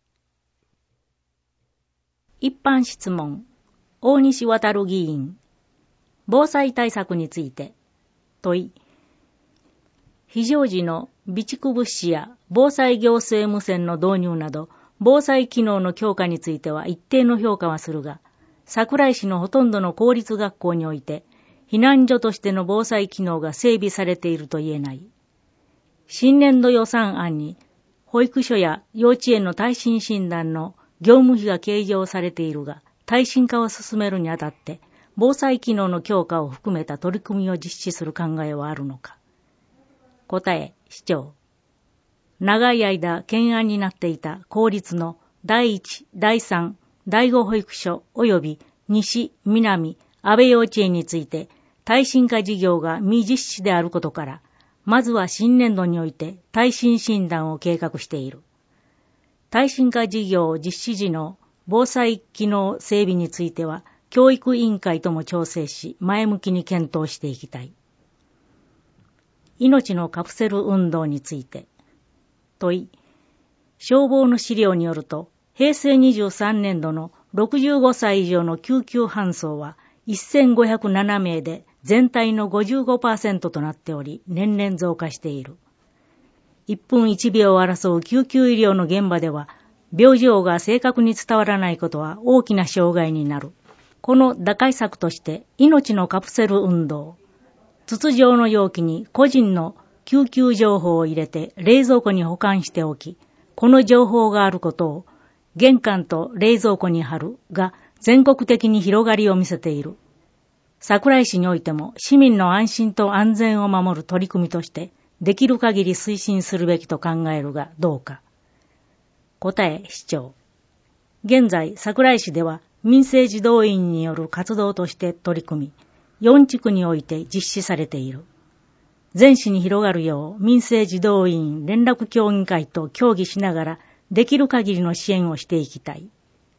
一般質問。大西航議員。防災対策について。問い。非常時の備蓄物資や防災行政無線の導入など、防災機能の強化については一定の評価はするが、桜井市のほとんどの公立学校において、避難所としての防災機能が整備されていると言えない。新年度予算案に、保育所や幼稚園の耐震診断の業務費が計上されているが、耐震化を進めるにあたって、防災機能の強化を含めた取り組みを実施する考えはあるのか。答え、市長。長い間懸案になっていた公立のだいいち、だいさん、だいご保育所及び西、南、安倍幼稚園について耐震化事業が未実施であることから、まずは新年度において耐震診断を計画している。耐震化事業実施時の防災機能整備については、教育委員会とも調整し、前向きに検討していきたい。命のカプセル運動について。問い。消防の資料によると、へいせいにじゅうさんねんどのろくじゅうごさい以上の救急搬送はせんごひゃくななめいで全体の ごじゅうごパーセント となっており、年々増加している。いっぷんいちびょうを争う救急医療の現場では、病状が正確に伝わらないことは大きな障害になる。この打開策として、命のカプセル運動。筒状の容器に個人の救急情報を入れて冷蔵庫に保管しておき、この情報があることを玄関と冷蔵庫に貼るが全国的に広がりを見せている。桜井市においても市民の安心と安全を守る取り組みとしてできる限り推進するべきと考えるがどうか。答え、市長。現在、桜井市では民生児童院による活動として取り組み、よん地区において実施されている。全市に広がるよう民生児童院連絡協議会と協議しながらできる限りの支援をしていきたい。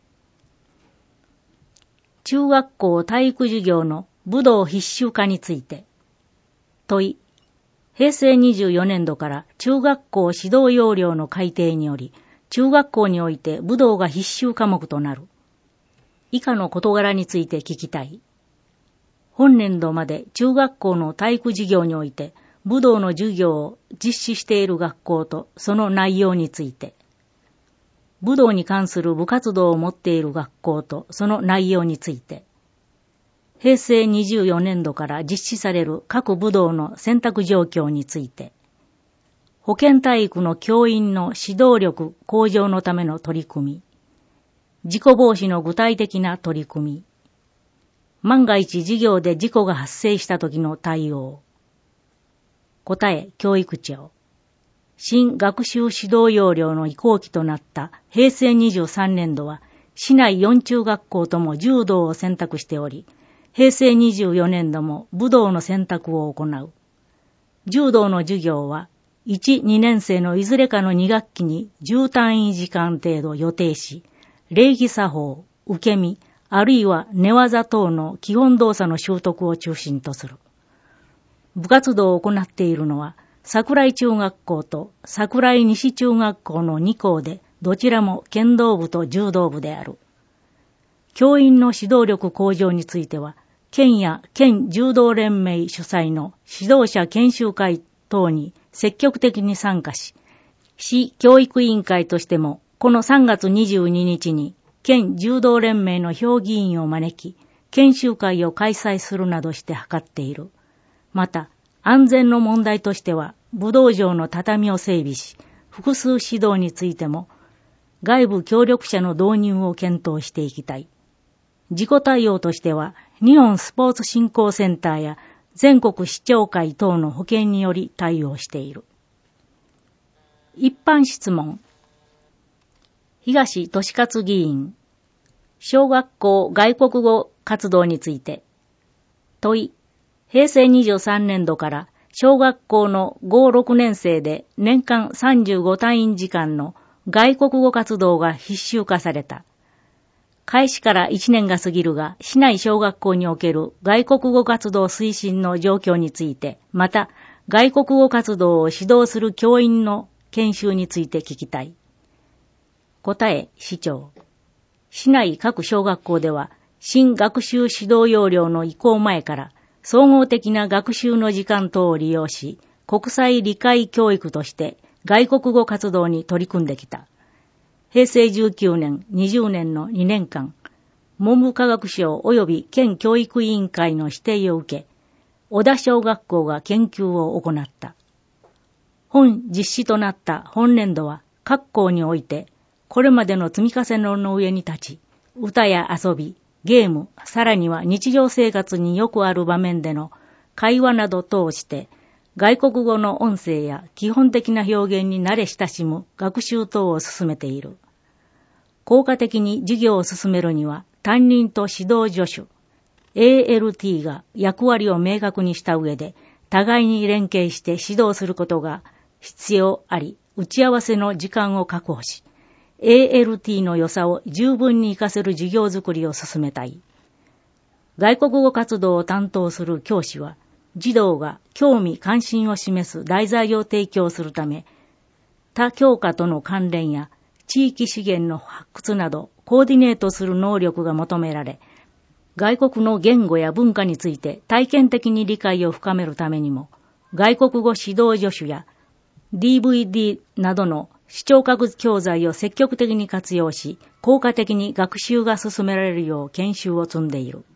中学校体育授業の武道必修化について。問い。平成にじゅうよねん度から中学校指導要領の改定により、中学校において武道が必修科目となる。以下の事柄について聞きたい。本年度まで中学校の体育授業において武道の授業を実施している学校とその内容について。武道に関する部活動を持っている学校とその内容について。平成にじゅうよねん度から実施される各武道の選択状況について。保健体育の教員の指導力向上のための取り組み。事故防止の具体的な取り組み。万が一授業で事故が発生した時の対応。答え、教育庁。新学習指導要領の移行期となった平成にじゅうさんねん度は、市内よん中学校とも柔道を選択しており、平成にじゅうよねん度も武道の選択を行う。柔道の授業は、いち、にねん生のいずれかのに学期にじゅう単位時間程度予定し、礼儀作法、受け身、あるいは寝技等の基本動作の習得を中心とする。部活動を行っているのは、桜井中学校と桜井西中学校のに校で、どちらも剣道部と柔道部である。教員の指導力向上については、県や県柔道連盟主催の指導者研修会等に積極的に参加し、市教育委員会としても、このさんがつにじゅうににちに県柔道連盟の評議員を招き、研修会を開催するなどして図っている。また、安全の問題としては、武道場の畳を整備し、複数指導についても、外部協力者の導入を検討していきたい。事故対応としては、日本スポーツ振興センターや全国市長会等の保険により対応している。一般質問。東利勝議員。小学校外国語活動について。問い。平成にじゅうさんねん度から小学校のご、ろくねん生で年間さんじゅうご単位時間の外国語活動が必修化された。開始からいちねんが過ぎるが、市内小学校における外国語活動推進の状況について、また外国語活動を指導する教員の研修について聞きたい。答え、市長。市内各小学校では、新学習指導要領の移行前から、総合的な学習の時間等を利用し、国際理解教育として外国語活動に取り組んできた。平成じゅうきゅうねん、にじゅうねんのにねんかん、文部科学省及び県教育委員会の指定を受け、小田小学校が研究を行った。本実施となった本年度は各校において、これまでの積み重ねの上に立ち、歌や遊び、ゲーム、さらには日常生活によくある場面での会話など通して、外国語の音声や基本的な表現に慣れ親しむ学習等を進めている。効果的に授業を進めるには、担任と指導助手、エーエルティー が役割を明確にした上で、互いに連携して指導することが必要あり、打ち合わせの時間を確保し、エーエルティー の良さを十分に活かせる授業づくりを進めたい。外国語活動を担当する教師は、児童が興味関心を示す題材を提供するため、他教科との関連や地域資源の発掘などコーディネートする能力が求められ、外国の言語や文化について体験的に理解を深めるためにも、外国語指導助手や ディーブイディー などの視聴覚教材を積極的に活用し、効果的に学習が進められるよう研修を積んでいる。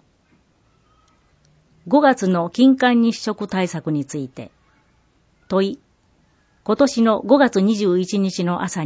ごがつの金環日食対策について。問い。今年のごがつにじゅういちにちの朝に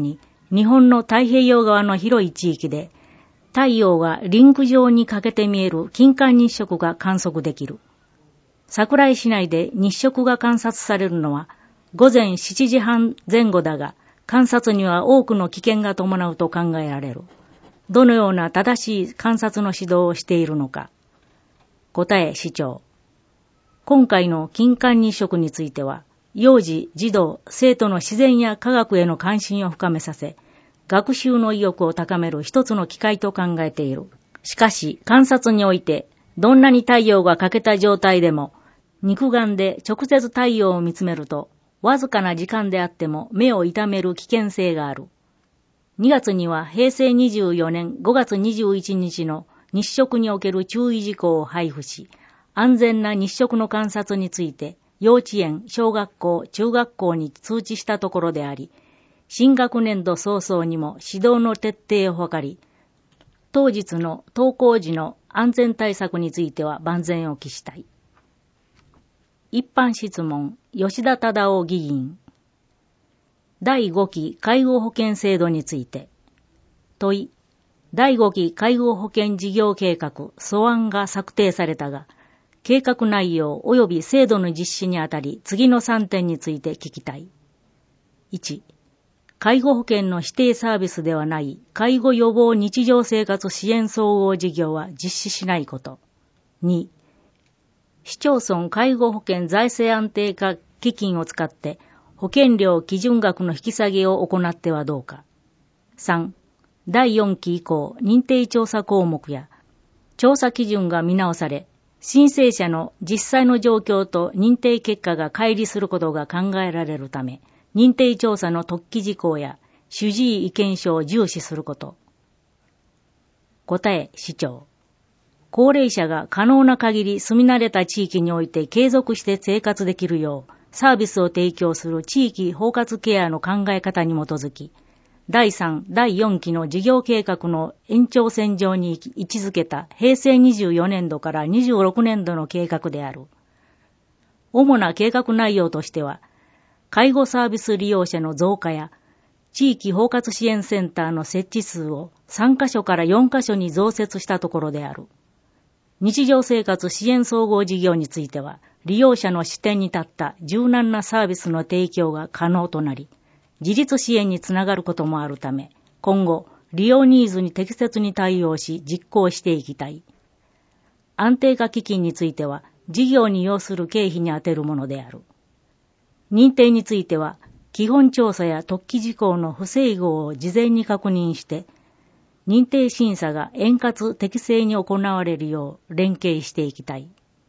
日本の太平洋側の広い地域で、太陽がリンク状に欠けて見える金環日食が観測できる。桜井市内で日食が観察されるのは午前しちじはん前後だが、観察には多くの危険が伴うと考えられる。どのような正しい観察の指導をしているのか。答え、市長。今回の金環日食については、幼児、児童、生徒の自然や科学への関心を深めさせ、学習の意欲を高める一つの機会と考えている。しかし、観察において、どんなに太陽が欠けた状態でも、肉眼で直接太陽を見つめると、わずかな時間であっても目を痛める危険性がある。にがつにはへいせいにじゅうよねんごがつにじゅういちにちの日食における注意事項を配布し、安全な日食の観察について幼稚園、小学校、中学校に通知したところであり、新学年度早々にも指導の徹底を図り、当日の登校時の安全対策については万全を期したい。一般質問、吉田忠夫議員。だいごき介護保険制度について。問い。だいごき介護保険事業計画素案が策定されたが、計画内容及び制度の実施にあたり次のさんてんについて聞きたい。いち. 介護保険の指定サービスではない介護予防日常生活支援総合事業は実施しないこと。に. 市町村介護保険財政安定化基金を使って保険料基準額の引き下げを行ってはどうか。さん. だいよんき以降認定調査項目や調査基準が見直され、申請者の実際の状況と認定結果が乖離することが考えられるため、認定調査の特記事項や主治医意見書を重視すること。答え、市長。高齢者が可能な限り住み慣れた地域において継続して生活できるよう、サービスを提供する地域包括ケアの考え方に基づき、だいさん、だいよんきの事業計画の延長線上に位置づけたへいせいにじゅうよねんどからにじゅうろくねんどの計画である。主な計画内容としては、介護サービス利用者の増加や、地域包括支援センターの設置数をさんかしょからよんかしょに増設したところである。日常生活支援総合事業については、利用者の視点に立った柔軟なサービスの提供が可能となり、自立支援につながることもあるため、今後、利用ニーズに適切に対応し実行していきたい。安定化基金については、事業に要する経費に充てるものである。認定については、基本調査や特記事項の不整合を事前に確認して、認定審査が円滑適正に行われるよう連携していきたい。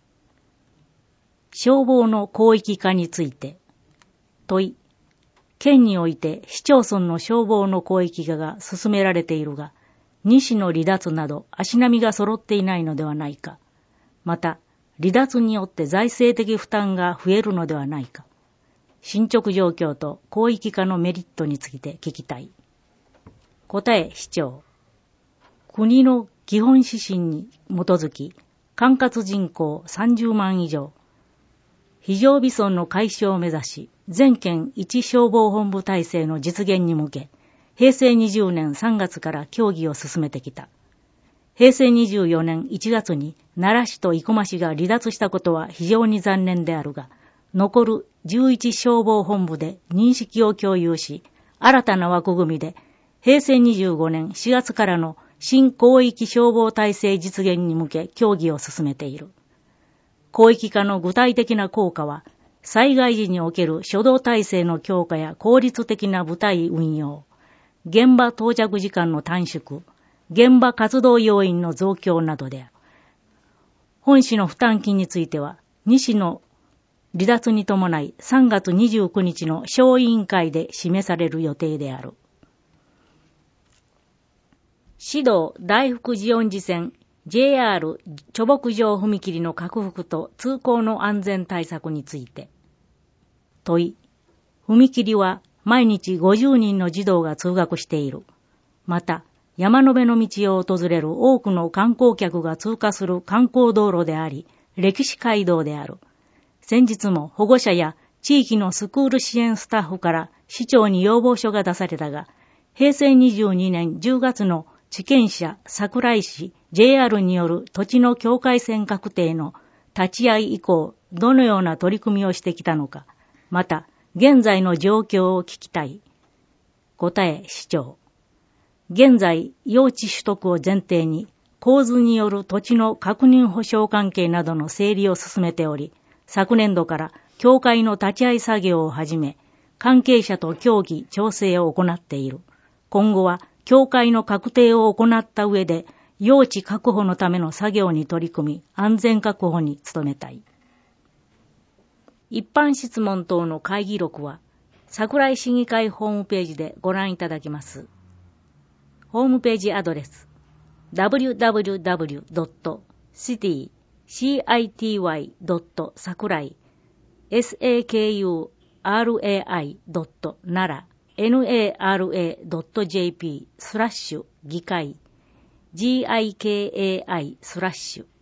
消防の広域化について。問い。県において市町村の消防の広域化が進められているが、西の離脱など足並みが揃っていないのではないか。また、離脱によって財政的負担が増えるのではないか。進捗状況と広域化のメリットについて聞きたい。答え、市長。国の基本指針に基づき、管轄人口さんじゅうまん以上、非常備損の解消を目指し、全県一消防本部体制の実現に向け、へいせいにじゅうねんさんがつから協議を進めてきた。へいせいにじゅうよねんいちがつに奈良市と生駒市が離脱したことは非常に残念であるが、残るじゅういち消防本部で認識を共有し、新たな枠組みで、へいせいにじゅうごねんしがつからの新広域消防体制実現に向け協議を進めている。広域化の具体的な効果は、災害時における初動体制の強化や効率的な部隊運用、現場到着時間の短縮、現場活動要員の増強などである。本市の負担金については、西の離脱に伴いさんがつにじゅうくにちの小委員会で示される予定である。市道大福寺恩寺線 ジェイアール 貯木場踏切の拡幅と通行の安全対策について。問い。踏切は毎日ごじゅうにんの児童が通学している。また、山辺の道を訪れる多くの観光客が通過する観光道路であり、歴史街道である。先日も保護者や地域のスクール支援スタッフから市長に要望書が出されたが、 へいせいにじゅうにねんじゅうがつの地権者桜井市 ジェイアール による土地の境界線確定の立ち会い以降、どのような取り組みをしてきたのか、また現在の状況を聞きたい。答え、市長。現在、用地取得を前提に、構図による土地の確認保証関係などの整理を進めており、昨年度から協会の立ち会い作業を始め、関係者と協議、調整を行っている。今後は、協会の確定を行った上で、用地確保のための作業に取り組み、安全確保に努めたい。一般質問等の会議録は、桜井市議会ホームページでご覧いただけます。ホームページアドレス ダブリューダブリューダブリュードットシティシティドットサクライ サクライ ドットナラ ナラ ドット ジェーピー スラッシュ議会 ギカイ スラッシュ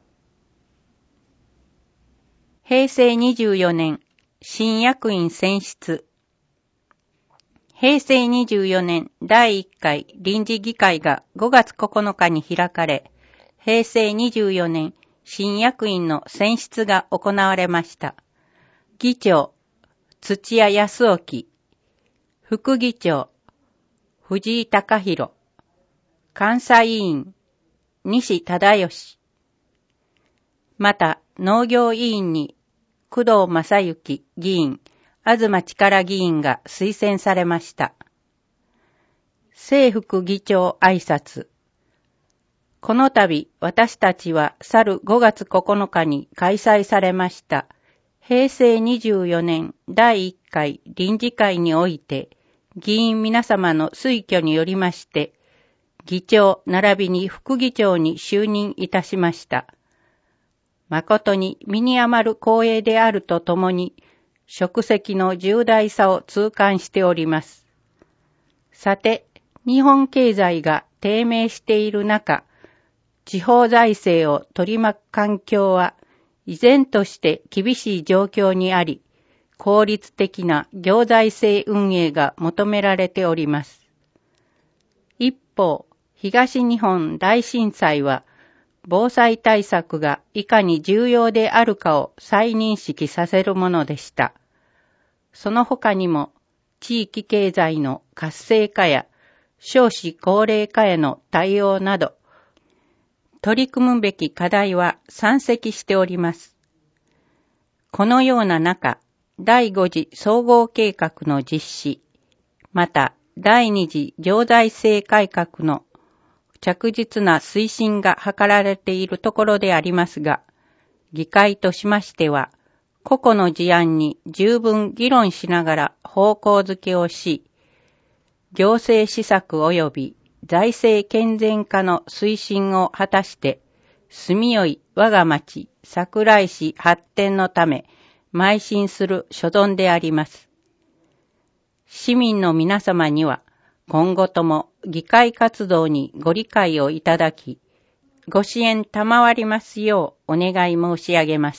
へいせいにじゅうよねん新役員選出。へいせいにじゅうよねんだいいっかい臨時議会がごがつここのかに開かれ、へいせいにじゅうよねん新役員の選出が行われました。議長、土屋康興。副議長、藤井貴弘。監査委員、西忠義。また、農業委員に、工藤正幸議員、東力議員が推薦されました。正副議長挨拶。この度、私たちは去るごがつここのかに開催されました。へいせいにじゅうよねんだいいっかい臨時会において、議員皆様の推挙によりまして、議長並びに副議長に就任いたしました。誠に身に余る光栄であるとともに、職責の重大さを痛感しております。さて、日本経済が低迷している中、地方財政を取り巻く環境は依然として厳しい状況にあり、効率的な行財政運営が求められております。一方、東日本大震災は、防災対策がいかに重要であるかを再認識させるものでした。その他にも、地域経済の活性化や少子高齢化への対応など、取り組むべき課題は山積しております。このような中、だいご次総合計画の実施、まただいに次行財政改革の着実な推進が図られているところでありますが、議会としましては、個々の事案に十分議論しながら方向づけをし、行政施策及び財政健全化の推進を果たして、住みよい我が町桜井市発展のため、邁進する所存であります。市民の皆様には、今後とも議会活動にご理解をいただき、ご支援賜りますようお願い申し上げます。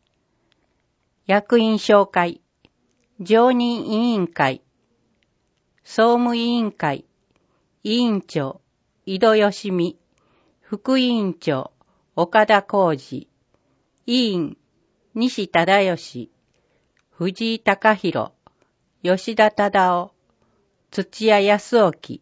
役員紹介、常任委員会、総務委員会、委員長、井戸義美、副委員長、岡田浩二、委員、西忠義、藤井貴弘、吉田忠夫、土屋康興、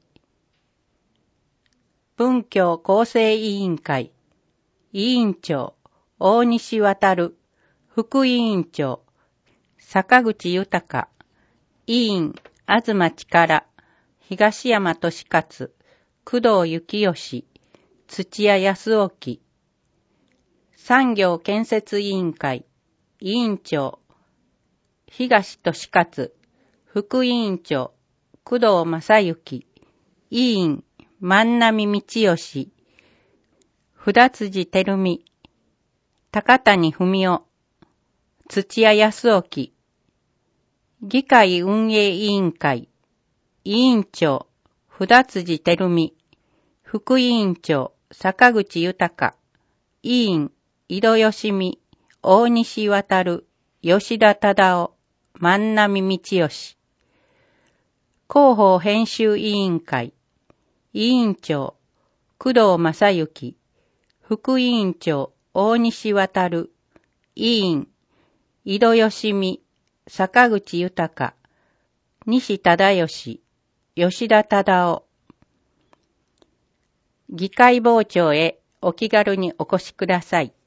文教構成委員会、委員長、大西航、副委員長、坂口豊、委員、東力、東山俊勝、工藤幸義、土屋康興、産業建設委員会、委員長、東俊勝、副委員長、工藤正幸、委員、万波道義、札辻照美、高谷文夫、土屋康興、議会運営委員会、委員長、札辻照美、副委員長、坂口豊、委員、井戸義美、大西航、吉田忠夫、万波道義。 広報編集委員会、委員長、工藤正幸、副委員長、大西渡、委員、井戸義美、坂口豊、西忠義、吉田忠夫。議会傍聴へお気軽にお越しください。